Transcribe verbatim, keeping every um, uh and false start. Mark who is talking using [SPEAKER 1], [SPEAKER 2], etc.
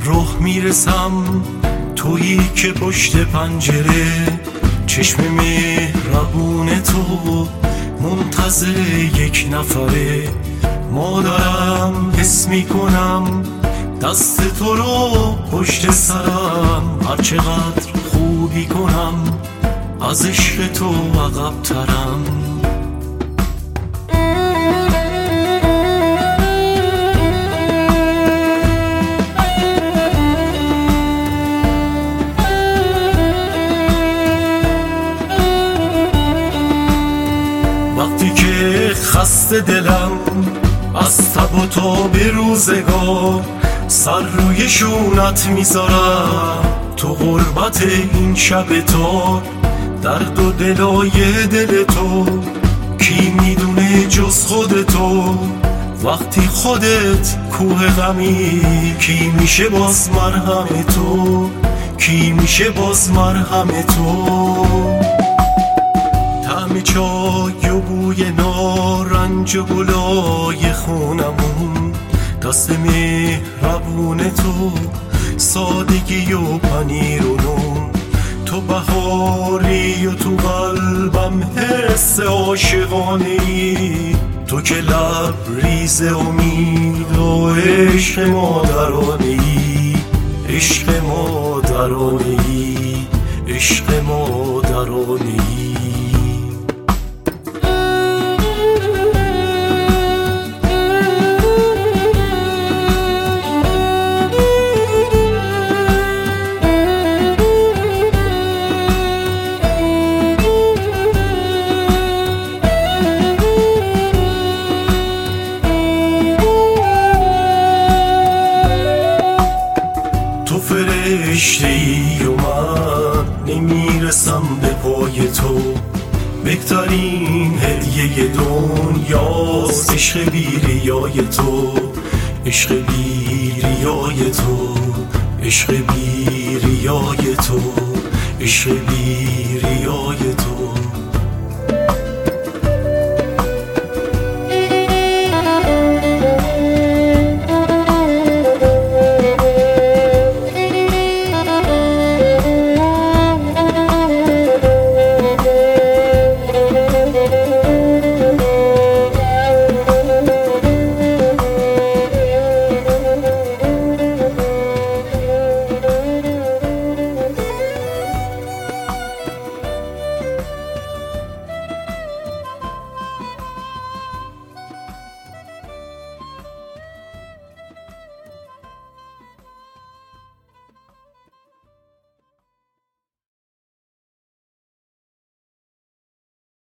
[SPEAKER 1] راه میرسم، تویی که پشت پنجره، چشم مهربون تو منتظر یک نفره. مادرم حس میکنم دست تو رو پشت سرم، هر چقدر خوبی کنم از عشق تو عقب ترم. وقتی که خسته دلم از تب و تاب روزگار، سر روی شونت میذارم تو غربت این شب تار. درد و دلای دل تو کی میدونه جز خود تو، وقتی خودت کوه غمی کی میشه باز مرهم تو، کی میشه باز مرهم تو. طعم چای و بوی نارنج و گلای خونمون، دست مهربون تو سادگی و پنیر و نون. تو بهاری و تو قلبم حس عاشقانه‌ای، تو که لبریز امید و عشق مادرانه‌ای، عشق مادرانه‌ای، عشق مادرانه‌ای. فرشته ای و من نمیرسم به پای تو، بهترین هدیه دنیاست عشق بیریای تو، عشق بیریای تو، عشق بیریای تو، عشق بیریای تو.